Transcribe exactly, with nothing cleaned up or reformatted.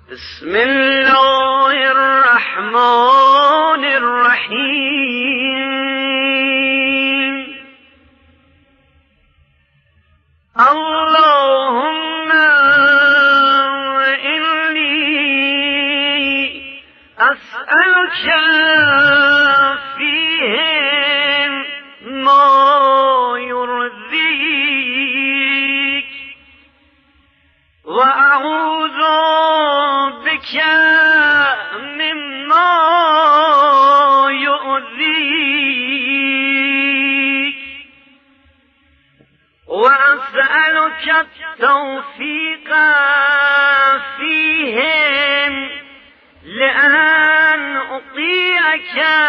بسم الله الرحمن الرحیم. اللهم إني أسألك فيهم ما يرضيك وأعوذ بك مما يؤذيك وأسألك التوفيق فيهم لأن أطيعك